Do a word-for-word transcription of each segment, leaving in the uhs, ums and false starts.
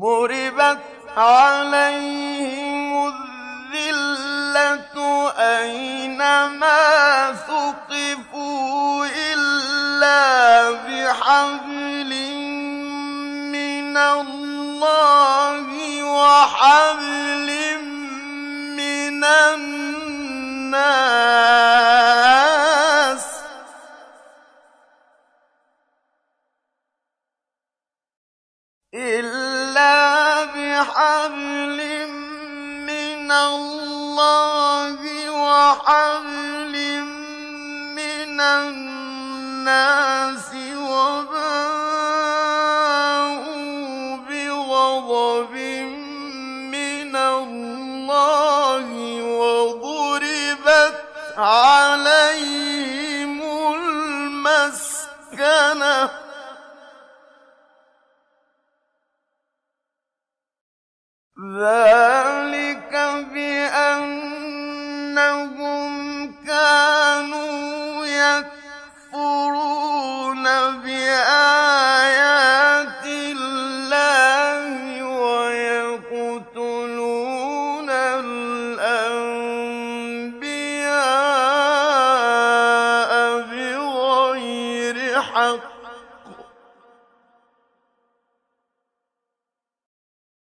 ضربت عليهم الذلة أينما ثقفوا إلا بحبل من الله وحبل من الناس إلا بحبل من الله وحبل من الناس وباءوا بغضب من الله وضربت عليهم المسكنة ذلك بأنهم كانوا يكفرون بآيات الله ويقتلون الأنبياء بغير حق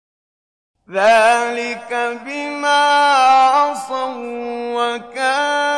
ذلك بما عصوا وكانوا